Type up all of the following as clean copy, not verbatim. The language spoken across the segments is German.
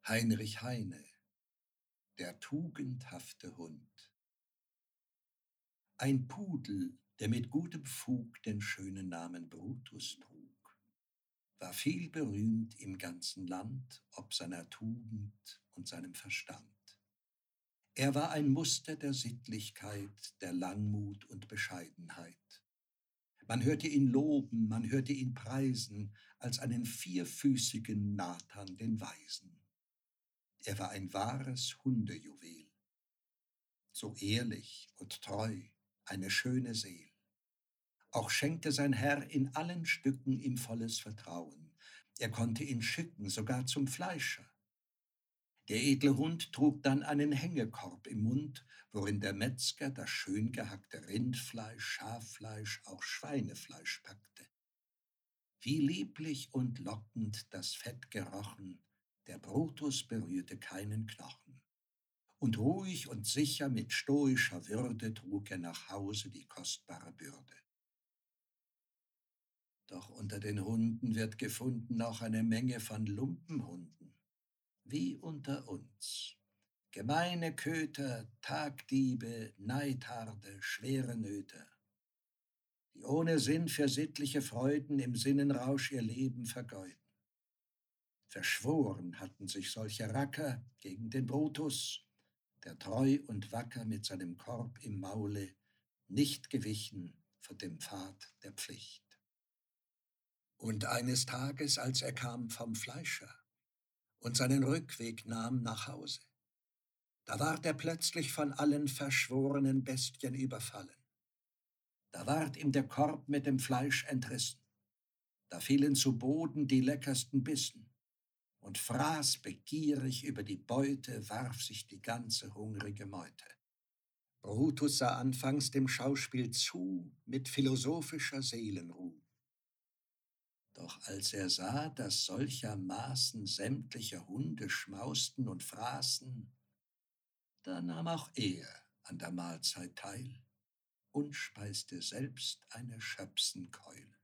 Heinrich Heine, der tugendhafte Hund. Ein Pudel, der mit gutem Fug den schönen Namen Brutus trug, war viel berühmt im ganzen Land, ob seiner Tugend und seinem Verstand. Er war ein Muster der Sittlichkeit, der Langmut und Bescheidenheit. Man hörte ihn loben, man hörte ihn preisen, als einen vierfüßigen Nathan den Weisen. Er war ein wahres Hundejuwel, so ehrlich und treu, eine schöne Seel. Auch schenkte sein Herr in allen Stücken ihm volles Vertrauen. Er konnte ihn schicken, sogar zum Fleischer. Der edle Hund trug dann einen Hängekorb im Mund, worin der Metzger das schön gehackte Rindfleisch, Schaffleisch, auch Schweinefleisch packte. Wie lieblich und lockend das Fett gerochen, der Brutus berührte keinen Knochen. Und ruhig und sicher mit stoischer Würde trug er nach Hause die kostbare Bürde. Doch unter den Hunden wird gefunden auch eine Menge von Lumpenhunden, wie unter uns. Gemeine Köter, Tagdiebe, Neidharde, schwere Nöter, die ohne Sinn für sittliche Freuden im Sinnenrausch ihr Leben vergeuden. Verschworen hatten sich solche Racker gegen den Brutus, der treu und wacker mit seinem Korb im Maule nicht gewichen von dem Pfad der Pflicht. Und eines Tages, als er kam vom Fleischer und seinen Rückweg nahm nach Hause, da ward er plötzlich von allen verschworenen Bestien überfallen. Da ward ihm der Korb mit dem Fleisch entrissen, da fielen zu Boden die leckersten Bissen, und fraß begierig über die Beute, warf sich die ganze hungrige Meute. Brutus sah anfangs dem Schauspiel zu mit philosophischer Seelenruh. Doch als er sah, dass solchermaßen sämtliche Hunde schmausten und fraßen, da nahm auch er an der Mahlzeit teil und speiste selbst eine Schöpsenkeul.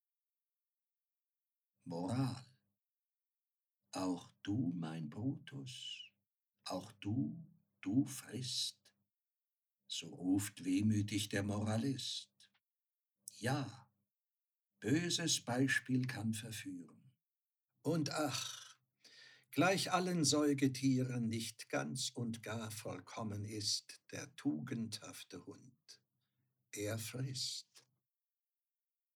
Moral: Auch du, mein Brutus, auch du frisst, so ruft wehmütig der Moralist. Ja, böses Beispiel kann verführen. Und ach, gleich allen Säugetieren nicht ganz und gar vollkommen ist der tugendhafte Hund. Er frisst.